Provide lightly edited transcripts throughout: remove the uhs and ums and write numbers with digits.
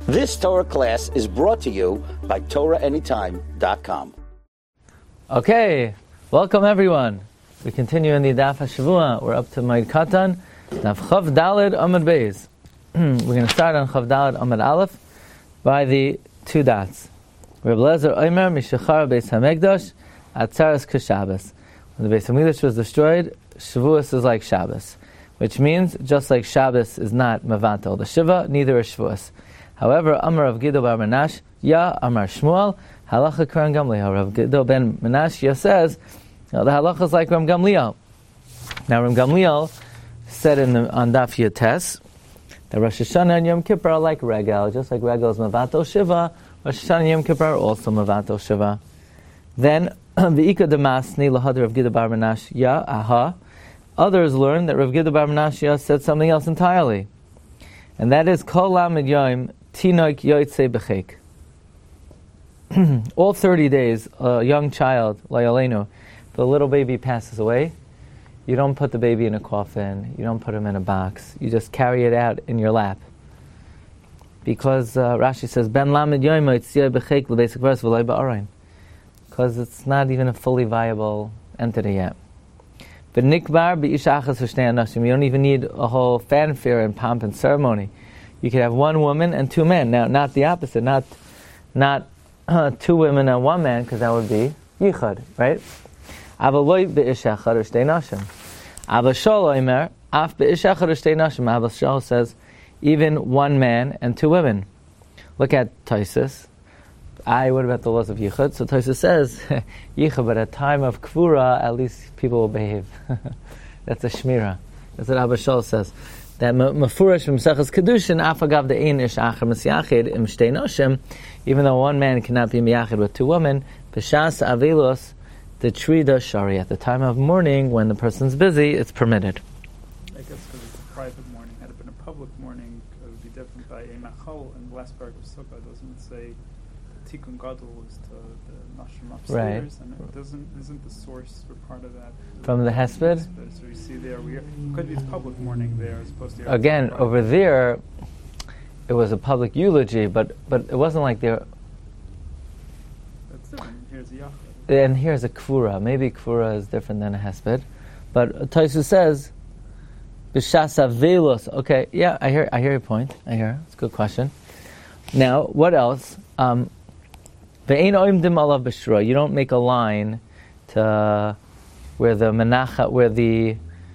This Torah class is brought to you by TorahAnytime.com. Okay, welcome everyone. We continue in the Daf HaShavua. We're up to Moed Katan, Daf Chav Daled Amud Beis. We're going to start on Chav Daled Amud Aleph by the two dots. Reb Lezer Omer Mishachar Beis HaMikdash Atzaras Kashabbos. When the Beis HaMikdash was destroyed, Shavuos is like Shabbos, which means just like Shabbos is not Mevatel the Shiva, neither is Shavuos. However, Amar Rav Giddo bar Menash, Ya Amar Shmuel, Halacha Karan Gamliel. Rav Giddo ben Menashia says, the halacha is like Ram Gamliel. Now Ram Gamliel said on Daf Yates that Rosh Hashanah and Yom Kippur are like Regel, just like Regel is Mevatel Shiva, Rosh Hashanah and Yom Kippur are also Mevatel Shiva. Then, V'ika Demasni Lahad Rav Giddo bar Menashia, Aha. Others learned that Rav Giddo bar Menashia said something else entirely. And that is, Kol Lamed Yom Tinoik Yotzei B'chek. All 30 days, a young child, Layalenu, the little baby passes away, you don't put the baby in a coffin, you don't put him in a box, you just carry it out in your lap. Because Rashi says, Ben Lamed Yom Yotzei B'chek L'Beis HaKvaros V'Loi Ba'arayin. Because it's not even a fully viable entity yet. But Nikbar B'ish Achas V'Shnei Anashim, you don't even need a whole fanfare and pomp and ceremony. You could have one woman and two men. Now, not the opposite, not two women and one man, because that would be yichud, right? Avaloi be'ish echad or shtei nashim. Avashol oimer af be'ish echad or shtei nashim. Avashol says even one man and two women. Look at Tosfos. What about the laws of yichud? So Tosfos says yichud, but at time of kvura, at least people will behave. That's a shmira. That's what Avashol says. That mafurash from Mesechus Kedushin afagav the ein ish acher misyachid im shtei noshim, even though one man cannot be miyachid with two women, b'shas avilos the trida shari, at the time of mourning when the person's busy, it's permitted. I guess because it's a private mourning. Had it been a public mourning, it would be different. By Emachol in the last paragraph of Sukkah, doesn't it say Tikkun Gadol is to the nashim upstairs, right? And it isn't the source for part of that from the Hesped? So you see there, could be public mourning there as opposed to again over there. It was a public eulogy, but it wasn't like there. That's different. Here's a yachid. And here's a kvura. Maybe kvura is different than a hesped, but Tosfos says b'shas avelos. Okay, yeah, I hear your point. It's a good question. Now, what else? Ve'ein oimdim alav b'shura. You don't make a line to where the menacha, where the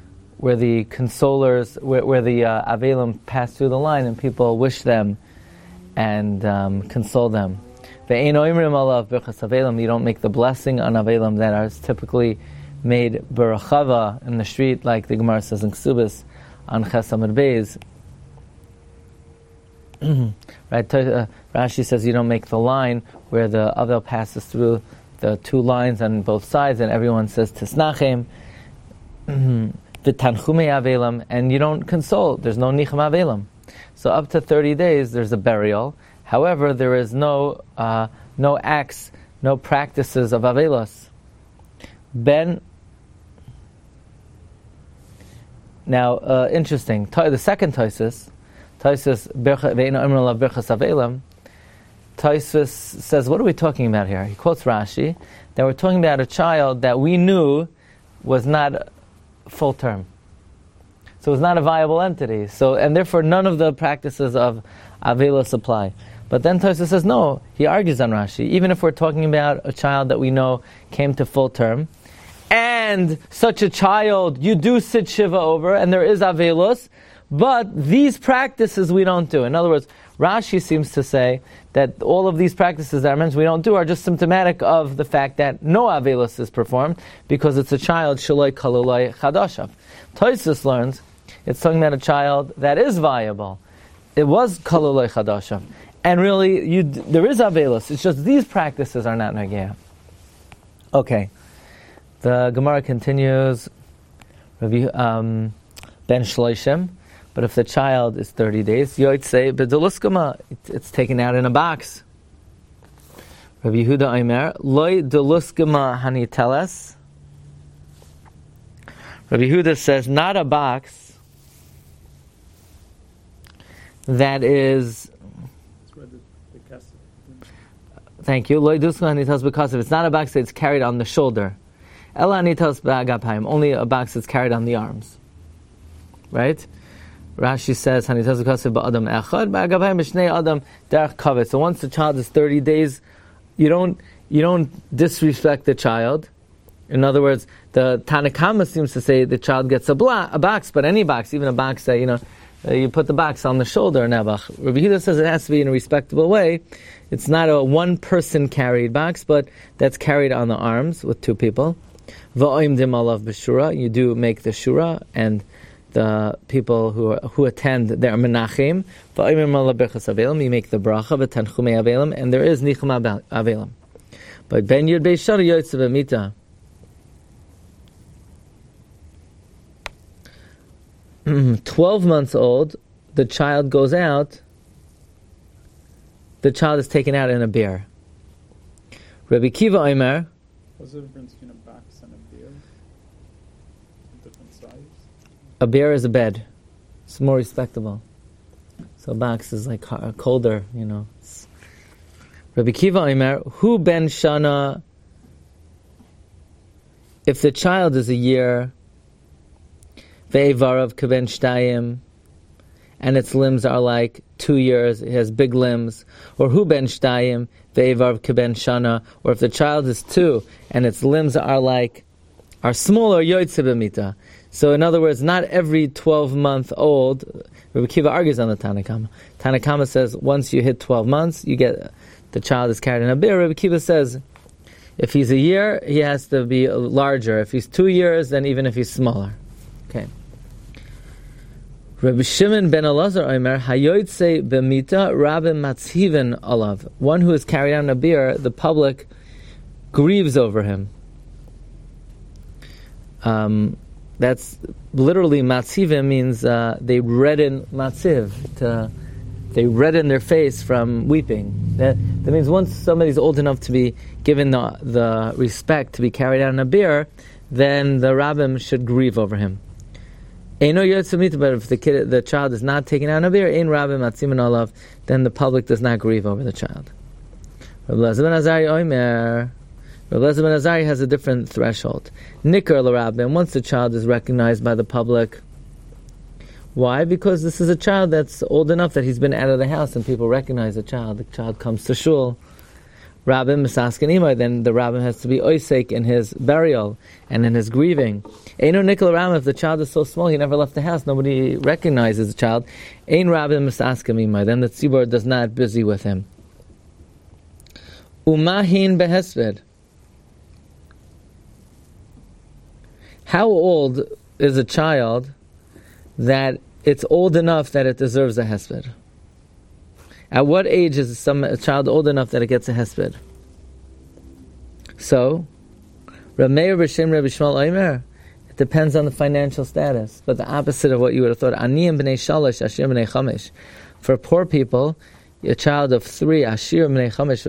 consolers, where the avelim pass through the line and people wish them and console them. Ve'ein oimrim alav b'chas avelim. You don't make the blessing on avelim that are typically made berachava in the street, like the Gemara says in Ksubis on Ches Amud Beis. Right? Rashi says you don't make the line where the avel passes through the two lines on both sides, and everyone says Tisnachem, the Tanchumei Avelim, and you don't console. There's no Nichem Avelim. So up to 30 days, there's a burial. However, there is no acts, no practices of Avelos. Now, interesting. The second Tosfos Ve'ein omer alav birchas avelim. Tosfos says, what are we talking about here? He quotes Rashi that we're talking about a child that we knew was not full term, so it's not a viable entity. So, and therefore, none of the practices of avelos apply. But then Tosfos says, no. He argues on Rashi. Even if we're talking about a child that we know came to full term, and such a child you do sit shiva over, and there is avelos. But these practices we don't do. In other words, Rashi seems to say that all of these practices that I mentioned we don't do are just symptomatic of the fact that no avelos is performed because it's a child shaloi kaluloi chadashav. Tosfos learns it's talking about a child that is viable. It was kaluloi chadashav, and really there is avelos. It's just these practices are not nagea. Okay, the Gemara continues. Ben Shloshim. But if the child is 30 days, yotzei b'deluskama, it's taken out in a box. Rabbi Yehuda Omer, loy deluskama haniteles. Rabbi Yehuda says, not a box that is... It's where Thank you. Because if it's not a box that's carried on the shoulder. Only a box that's carried on the arms. Right? Rashi says, so once the child is 30 days, you don't disrespect the child. In other words, the Tanakama seems to say the child gets a box, but any box, even a box that, you put the box on the shoulder, Nebuch. Rabbi Yehuda says it has to be in a respectable way. It's not a one-person carried box, but that's carried on the arms with two people. V'oimdim alav b'shura, you do make the shura, and the people who attend their menachim. V'oimdim alav berachas avelim, you make the bracha, v'tanchumei avelim, and there is nichum avelim. But ben yud beishar yotze v'mita. 12 months old, the child goes out, the child is taken out in a beer. Rabbi Kiva Omer. What's the difference between a box and a beer? A different size? A beer is a bed. It's more respectable. So a box is like colder, Rabbi Kiva Omer, Hu ben shana, if the child is a year, Ve'evarav keben shtayim, and its limbs are like 2 years, it has big limbs. Or hu ben shtayim, ve'evarav keben shana, or if the child is 2, and its limbs are smaller, yoytze b'mita. So in other words, not every 12-month-old, Rabbi Kiva argues on the Tanakama. Tanakama says, once you hit 12 months, the child is carried in a beer. Rabbi Kiva says, if he's a year, he has to be larger. If he's 2 years, then even if he's smaller. Okay. Rabbi Shimon ben Elazar Omer, Hayoytze b'mita rabim matzhiven alav. One who is carried on a beer, the public grieves over him. That's literally matzhivim means they redden matziv. They redden their face from weeping. That means once somebody's old enough to be given the respect to be carried on a beer, then the rabbim should grieve over him. But if the child is not taken out of beer, then the public does not grieve over the child. Rabbi Elazar ben Azari has a different threshold. Nikar l'rabbim, once the child is recognized by the public. Why? Because this is a child that's old enough that he's been out of the house and people recognize the child. The child comes to shul. Rabbim misasken imay, then the rabbim has to be oisek in his burial and in his grieving. Eino nikol rabbim, if the child is so small, he never left the house, nobody recognizes the child. Ein rabbim misasken imay, then the tzibur does not busy with him. Umahin behesped. How old is a child that it's old enough that it deserves a hesped? At what age is a child old enough that it gets a hesped? So, Rav Meir b'Shem Rabbi Shmuel Omer, it depends on the financial status. But the opposite of what you would have thought, Aniyim b'nei shalosh, Ashir b'nei chamesh. For poor people, a child of 3, Ashir b'nei chamesh,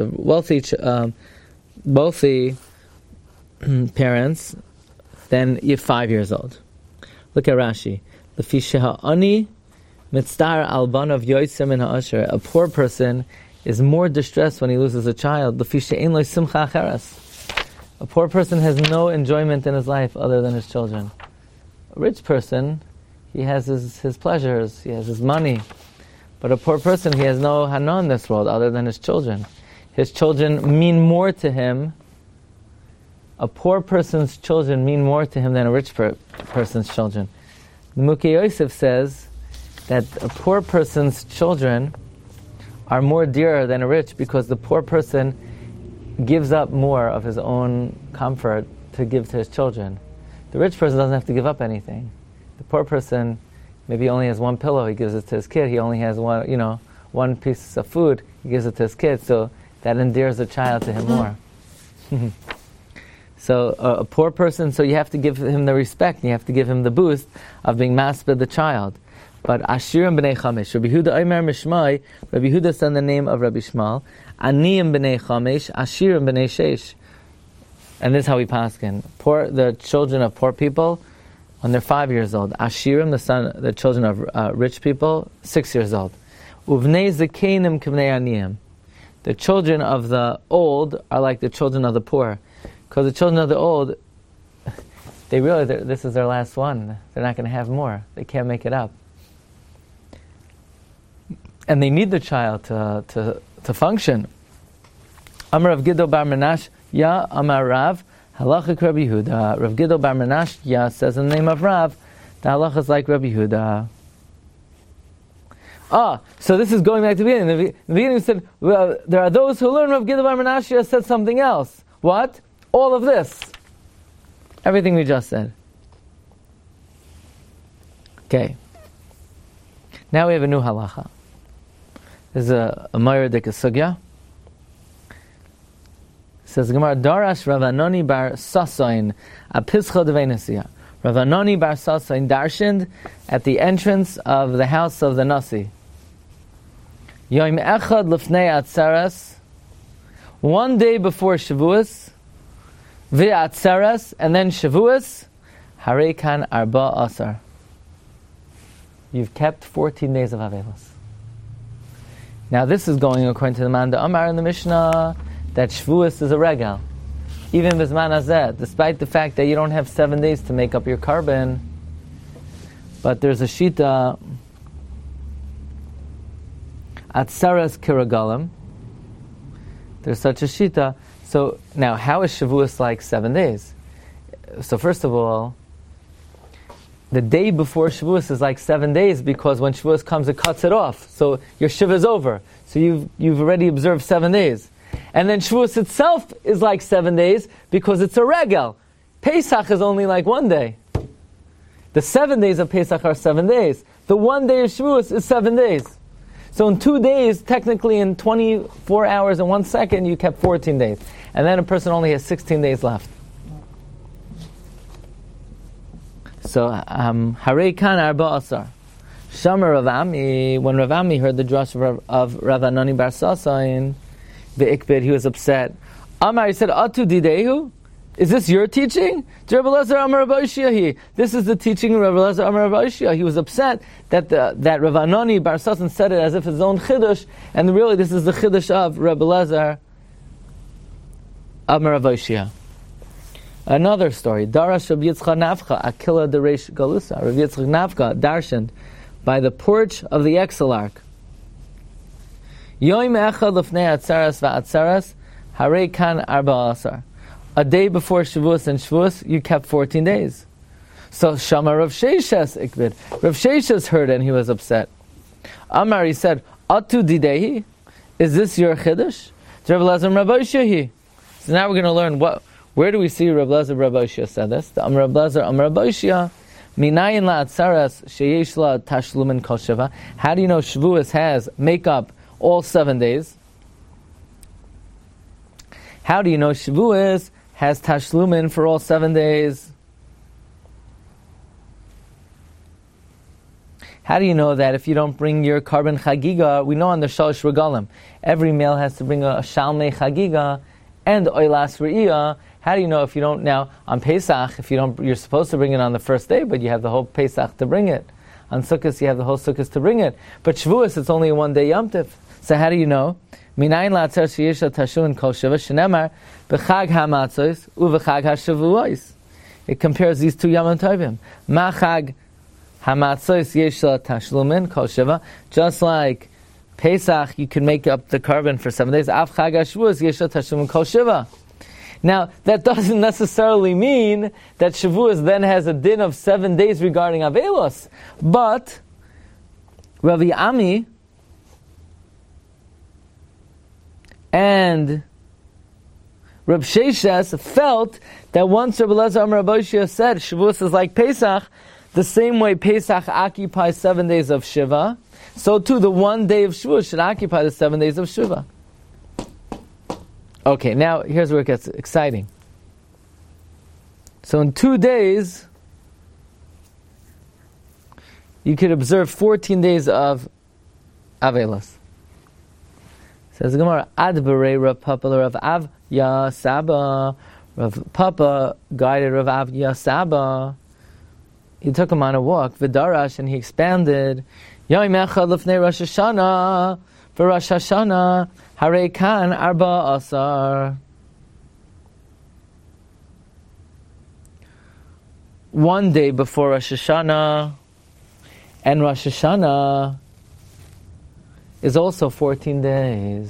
wealthy parents, then you're 5 years old. Look at Rashi. L'fi sheha'ani mitztar alban of yoyser min ha'asher. A poor person is more distressed when he loses a child. L'fi she'ein lo simcha acheres. A poor person has no enjoyment in his life other than his children. A rich person, he has his pleasures, he has his money. But a poor person, he has no hana in this world other than his children. His children mean more to him. A poor person's children mean more to him than a rich person's children. The Mukei Yosef says that a poor person's children are more dear than a rich because the poor person gives up more of his own comfort to give to his children. The rich person doesn't have to give up anything. The poor person maybe only has one pillow, he gives it to his kid. He only has one piece of food, he gives it to his kid. So that endears the child to him more. So a poor person, so you have to give him the respect, and you have to give him the boost of being masped the child. But Ashirim b'nei Chamesh, Rabbi Yehuda Omer Mishmai, Rabbi Yehuda said the name of Rabbi Shmuel, Aniyim b'nei Chamesh, Ashirim b'nei Sheish. And this is how we paskin. The children of poor people, when they're 5 years old. Ashirim, the children of rich people, 6 years old. Uvnei Zakenim k'vnei Aniyim. the children of the old are like the children of the poor. Because the children of the old, they realize that this is their last one. They're not going to have more. They can't make it up. And they need the child to function. Amar Rav Gidol bar Menash, Ya Amar Rav, Halachik Rabbi Yehuda. Rav Gidol bar Menash, Ya says in the name of Rav, the halacha is like Rabbi Yehuda. So this is going back to the beginning. The beginning said, well, there are those who learn Rav Gidol bar Menash, Ya said something else. What? All of this. Everything we just said. Okay. Now we have a new halacha. There's a Meir Dika Sugya. Says Gemara, Darash Rav Hanani bar Sasain a Pischa Devenesia. Rav Hanani bar Sasain darshaned at the entrance of the house of the Nasi. Yom Echad Lefnei Atzeres, one day before Shavuos, V'Atzeres, and then Shavuos, Harei Kan Arba Asar. You've kept 14 days of Avelos. Now this is going according to the Manda Amar in the Mishnah, that Shavuos is a regal. Even Bizman Hazeh, despite the fact that you don't have 7 days to make up your carbon, but there's a Shita, Atzeres Kiragalim, there's such a Shita. So now, how is Shavuos like 7 days? So first of all, the day before Shavuos is like 7 days, because when Shavuos comes, it cuts it off. So your Shiva is over. So you've already observed 7 days. And then Shavuos itself is like 7 days, because it's a regel. Pesach is only like 1 day. The 7 days of Pesach are 7 days. The 1 day of Shavuos is 7 days. So in 2 days, technically in 24 hours and 1 second, you kept 14 days. And then a person only has 16 days left. So, Harei Kan Arba Asar. Shamar Rav Ami, when Rav Ami heard the drush of Rav Hanani bar Sasain, Ve'ikbid, he was upset. Amar, he said, Atu Didehu? Is this your teaching? Rabbi Elazar Amar Rav Oshia. This is the teaching of Rabbi Elazar Amar Rav Oshia. He was upset that Rav Hanani bar Sasain said it as if it's his own chiddush, and really this is the chiddush of Rabbi Elazar Amar Rav Oshia. Another story. Darash Rav Yitzchak Nafcha Akila Deresh Galusa. Rav Yitzchak Nafcha darshaned by the porch of the Exilarch. Yom Echad Lefnei Atzeres VaAtzeres Harei Kan Arba Asar. A day before Shavuos and Shavuos, you kept 14 days. So Shama Rav Sheishes Ikbid. Rav Sheishes heard and he was upset. Amar, he said, Atu Didehi? Is this your chiddush? Rabbi Elazar Rav Oshia. So now we're going to learn where do we see Rabbi Elazar Rav Oshia said this? The Amar Rabbi Elazar Amar Rav Oshia. Minayin la'atzaras sheyesh la tashlumin kol sheva. How do you know Shavuos has make up all 7 days? How do you know Shavuos has tashlumin for all 7 days? How do you know that if you don't bring your carbon chagiga? We know on the Shalosh Regalim, every male has to bring a shalmei chagiga and oilas re'iyah. How do you know if you don't now on Pesach? If you don't, you're supposed to bring it on the first day, but you have the whole Pesach to bring it. On Sukkot, you have the whole Sukkot to bring it. But Shavuos, it's only a 1 day Yom Tiv. So how do you know? Minayin la'atzer sheyesh tashlumin kol sheva shenemar b'chag hamatzos u'v'chag hashavuos. It compares these two Yom Tovim. Ma'chag hamatzos yesh tashlumin kol sheva. Just like Pesach, you can make up the carbon for 7 days. Av chag hashavuos yesh tashlumin kol sheva. Now, that doesn't necessarily mean that Shavuos then has a din of 7 days regarding Avelos. But Rav Ami and Rav Sheishes felt that once Rabbi Elazar Amar Rav Oshia said Shavuos is like Pesach, the same way Pesach occupies 7 days of Shiva, so too the 1 day of Shavuos should occupy the 7 days of Shiva. Okay, now here's where it gets exciting. So in 2 days, you could observe 14 days of Avelos. Says the Gemara, Ad Berei Rav Papa Rav Av Ya Saba. Rav Papa guided Rav Av Ya Saba. He took him on a walk, Vidarash, and he expanded. Yom Echad Lefnei Rosh Hashanah For Rosh Hashanah, Harei Kan Arba Asar. One day before Rosh Hashanah, and Rosh Hashanah is also 14 days.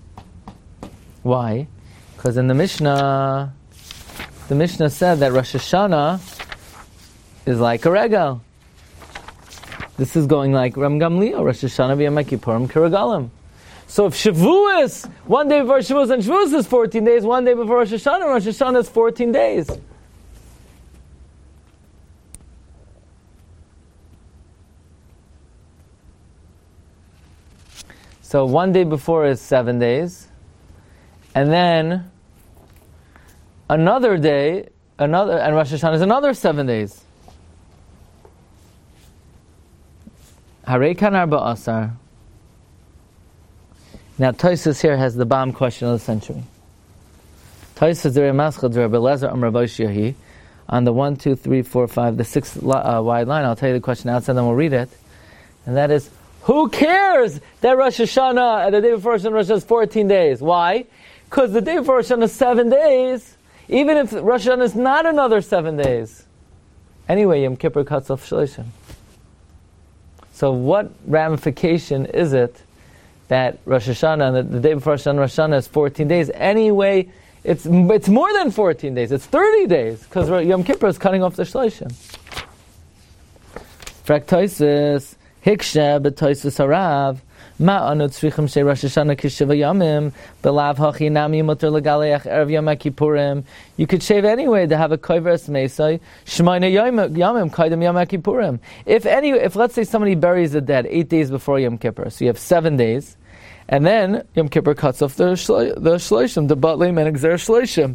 Why? Because in the Mishnah said that Rosh Hashanah is like a regal. This is going like Ram Gamliel, Rosh Hashanah v'Yom Kippurim k'regalim. So if Shavuos, one day before Shavuos, and Shavuos is 14 days, one day before Rosh Hashanah is 14 days. So one day before is 7 days, and then another day, and Rosh Hashanah is another 7 days. Harei Kan Arba Asar. Now Tosfos here has the bomb question of the century. Tosfos Zerei Maschad Rabbi Elazar Amar Yahi on the 1, 2, 3, 4, 5, the 6th wide line. I'll tell you the question outside, then we'll read it, and that is, who cares that Rosh Hashanah and the day before Rosh Hashanah is 14 days? Why? Because the day before Rosh Hashanah is 7 days, even if Rosh Hashanah is not another 7 days. Anyway, Yom Kippur cuts off Shloshim. So what ramification is it that Rosh Hashanah and the day before Rosh Hashanah is 14 days? Anyway, it's more than 14 days. It's 30 days because Yom Kippur is cutting off the Shloshim. Frak Tosfos. Hiksha b'Tosfos Harav ma anu tzrichim she Rosh Hashanah kishiva yamim belav hachi nami mutar legaleach erev Yom Kippurim. You could shave anyway to have a koveres meisai shmayna yamim kaidem Yom Kippurim. If let's say somebody buries the dead 8 days before Yom Kippur, so you have 7 days, and then Yom Kippur cuts off the shloshim, the batlim and exer shloshim.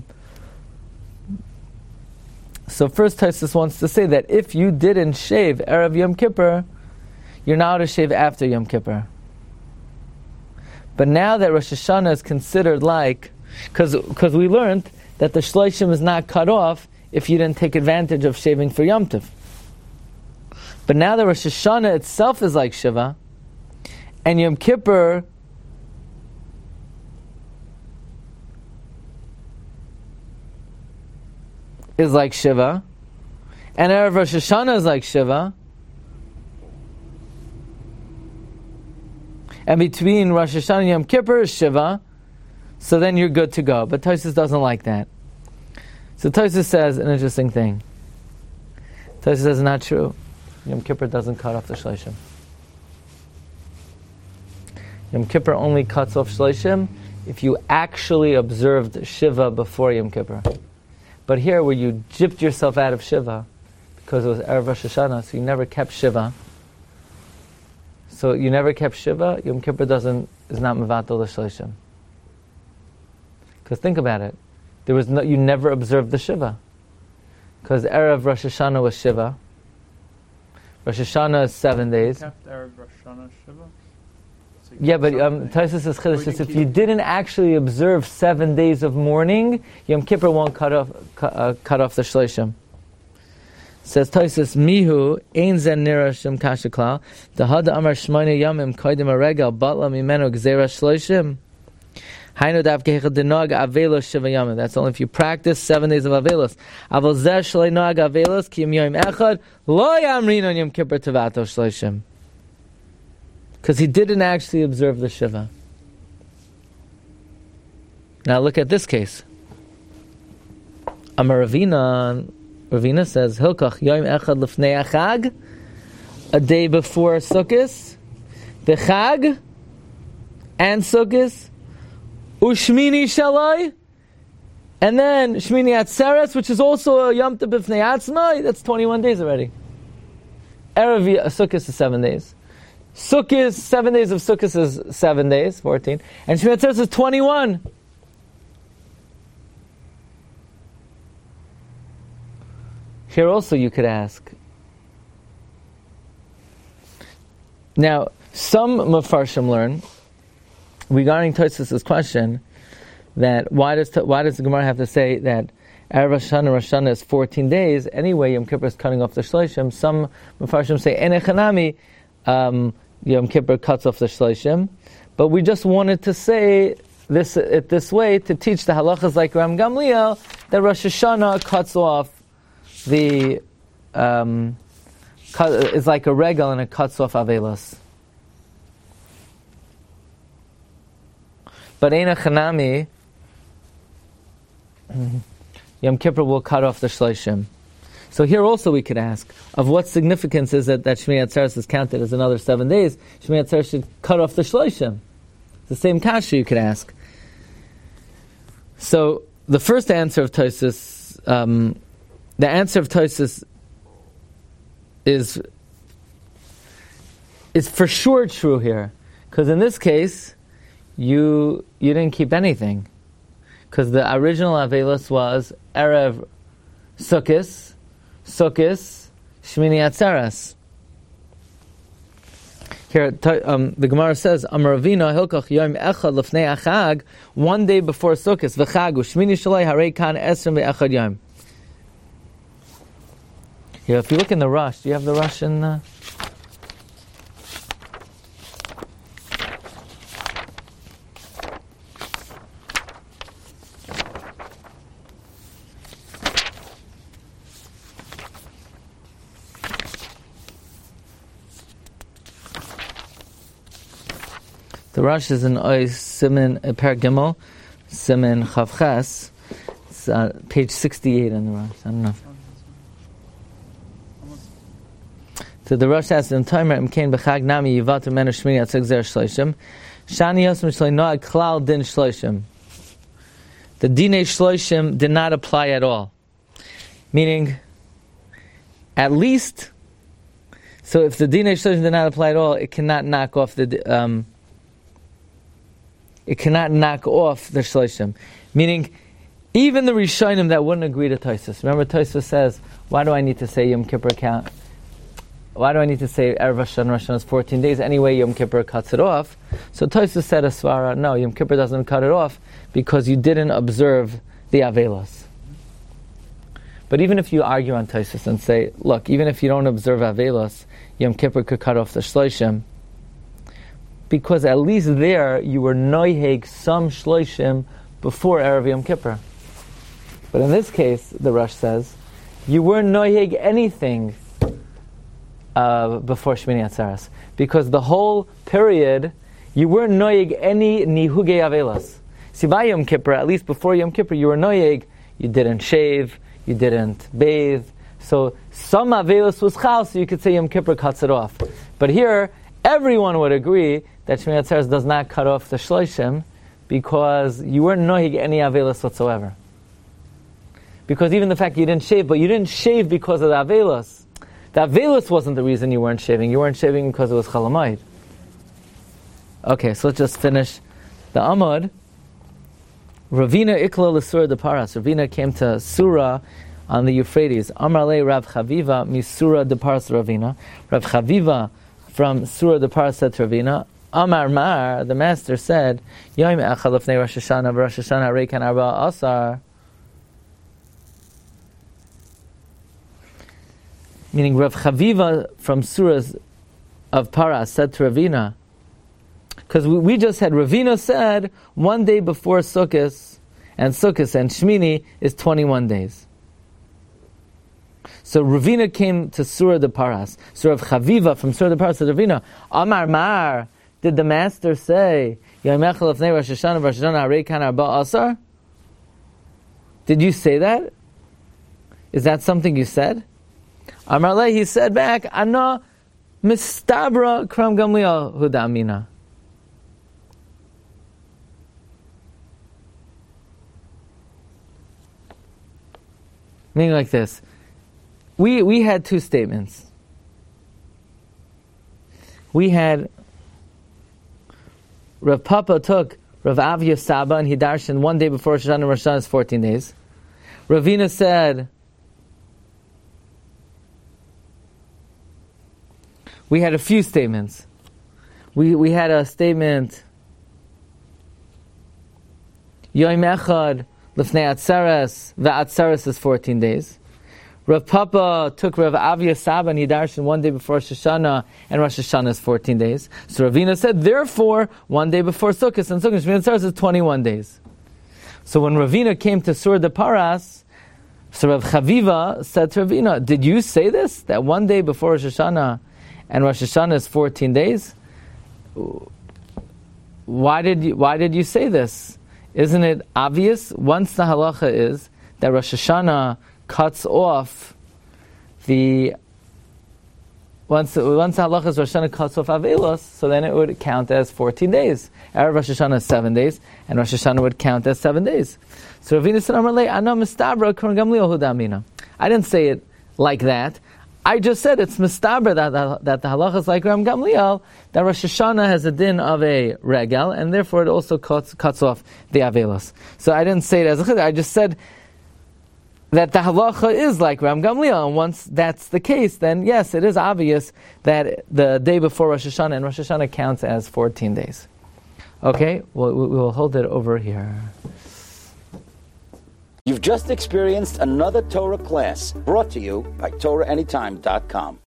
So first Tosfos wants to say that if you didn't shave erev Yom Kippur, you're not to shave after Yom Kippur. But now that Rosh Hashanah is considered like, because we learned that the shloshim is not cut off if you didn't take advantage of shaving for Yom Tov. But now that Rosh Hashanah itself is like Shiva, and Yom Kippur is like Shiva, and Erev Rosh Hashanah is like Shiva, and between Rosh Hashanah and Yom Kippur is Shiva, so then you're good to go. But Tosfos doesn't like that. So Tosfos says an interesting thing. Tosfos says, not true. Yom Kippur doesn't cut off the Shloshim. Yom Kippur only cuts off Shloshim if you actually observed Shiva before Yom Kippur. But here, where you gypped yourself out of Shiva, because it was Erev Rosh Hashanah, so you never kept Shiva. So you never kept Shiva, Yom Kippur is not mevatel the Shloshim. Because think about it, you never observed the Shiva. Because Erev Rosh Hashanah was Shiva. Rosh Hashanah is 7 days. You kept Erev Rosh Hashanah Shiva? So yeah, but Tosfos says Chiddush is if you didn't actually observe 7 days of mourning, Yom Kippur won't cut off the Shloshim. Says Tosfos, Mihu ein zen nira shem kasha klal the hada amar shmoina yamim kodim aregal batla mimenu gzera shloshim hainu dav keichad denog avelos shiva yamim. That's only if you practice 7 days of avelos. Aval zeh shloi nog avelos ki yom echad lo yamrin on Yom Kippur tevato shloshim, because he didn't actually observe the Shiva. Now look at this case. Amar Ravina says, Hilkach Yom Echad Lefnei Chag, a day before Sukkot, the Chag and Sukkot, Ushmini Shalai, and then Shmini Atzeres, which is also a Yom Tov B'fnei Atzmai. That's 21 days already. Erev Sukkot is 7 days. Sukkot, 7 days of Sukkot is 7 days, 14, and Shmini Atzeres is 21. Here also you could ask. Now, some Mefarshim learn, regarding Tosfos' question, that why does the Gemara have to say that Erev Rosh Hashanah is 14 days, anyway Yom Kippur is cutting off the Shloshim? Some Mefarshim say, Enechanami, Yom Kippur cuts off the Shloshim, but we just wanted to say this way to teach the halachas like Ram Gamliel that Rosh Hashanah cuts off the is like a regal and it cuts off avelos. But Eina Chanami, Yom Kippur will cut off the Shloshim. So here also we could ask, of what significance is it that Shmini Atzeres is counted as another 7 days? Shmini Atzeres should cut off the Shloshim. The same kasha you could ask. So the first answer of Tosfos, the answer of Tosfos is for sure true here, because in this case you didn't keep anything, because the original Avelos was Erev Sukkos, Shmini Atzeres. Here, the Gemara says, Amar Ravina Hilkach Yom Echad Lefnei Achag, 1 day before Sukkos, V'Chag U'Shmini Shalai Harei Kan Esrim Ve'Echad Yom. Here, if you look in the Rush, do you have the Rush in? The Rush is in Ois Simen Per Gimel, Simen Chavches. It's page 68 in the Rush. I don't know. So the Rush asks, "In Tomer Imkein B'Chag Nami Yivat Menu Shmini Atzeg Zer Shloshim, Shani Yosem Shloi Noag Klal Din Shloshim." The Dinei Shloshim did not apply at all. Meaning, at least, so if the Dinei Shloshim did not apply at all, it cannot knock off the Shloshim. Meaning, even the Rishonim that wouldn't agree to Tosfos. Remember, Tosfos says, why do I need to say Yom Kippur count? Why do I need to say Erev Rosh Hashanah? Rosh Hashanah is 14 days. Anyway, Yom Kippur cuts it off. So Tosfos said a svara, no, Yom Kippur doesn't cut it off because you didn't observe the Avelos. But even if you argue on Tosfos and say, look, even if you don't observe Avelos, Yom Kippur could cut off the Shloshim, because at least there you were noiheg some Shloshim before Erev Yom Kippur. But in this case, the Rush says, you weren't noiheg anything before Shmini Atzeres, because the whole period you weren't noiheg any nihugei avelos. See, by Yom Kippur, at least before Yom Kippur, you were noiheg. You didn't shave, you didn't bathe. So some avelos was chal, so you could say Yom Kippur cuts it off. But here, everyone would agree that Shmini Atzeres does not cut off the Shloshim, because you weren't noiheg any avelos whatsoever. Because even the fact you didn't shave, but you didn't shave because of the avelos. The avelos wasn't the reason you weren't shaving. You weren't shaving because it was Chol Hamoed. Okay, so let's just finish the Amud. Ravina Ikla L'Surah de Paras. Ravina came to Surah on the Euphrates. Amar Le Rav Chaviva Misura de Paras Ravina. Rav Chaviva from Surah de Paras said to Ravina, Amar Mar, the master said, Yom Echad Lefnei Rosh Hashanah v'Rosh Hashanah Reikan Arba Asar. Meaning Rav Chaviva from Surahs of Paras said to Ravina, because we just had, Ravina said 1 day before Sukkos and Shmini is 21 days. So Ravina came to Surah de Paras. So Rav Chaviva from Surah de Paras said to Ravina, Amar Mar, did the master say, Yom Echad Lefnei Rosh Hashanah v'Rosh Hashanah Reikan Arba Asar? Did you say that? Is that something you said? Amar Le, he said back, Ana mistabra kram Gamliel huda amina. Meaning like this. We had two statements. We had Rav Papa took Rav Avya Saba and he darshan 1 day before Rosh Hashanah. Rosh Hashanah is 14 days. Ravina said, we had a few statements. We had a statement, Yom Echad Lefnei Atzeres, Ve'atzeres is 14 days. Rav Papa took Rav Avia Saba and Yidarshan one day before Rosh Hashanah, and Rosh Hashanah is 14 days. So Ravina said, therefore, one day before Sukkot, and Sukkot Shmini Atzeres is 21 days. So when Ravina came to Sur de Paras, so Rav Chaviva said to Ravina, did you say this? That one day before Rosh Hashanah, and Rosh Hashanah is 14 days? Why did you say this? Isn't it obvious? Once the halacha is that Rosh Hashanah cuts off once the halacha is Rosh Hashanah cuts off Avelos, so then it would count as 14 days. Erev Rosh Hashanah is 7 days, and Rosh Hashanah would count as 7 days. So Ravina said, "Ana mistabra K'ran Gamliel hudamina." I didn't say it like that. I just said it's mistabra that the halacha is like Ram Gamliel, that Rosh Hashanah has a din of a regel, and therefore it also cuts off the Avelos. So I didn't say it as a chiddush. I just said that the halacha is like Ram Gamliel, and once that's the case, then yes, it is obvious that the day before Rosh Hashanah and Rosh Hashanah counts as 14 days. Okay, well, we will hold it over here. You've just experienced another Torah class brought to you by TorahAnytime.com.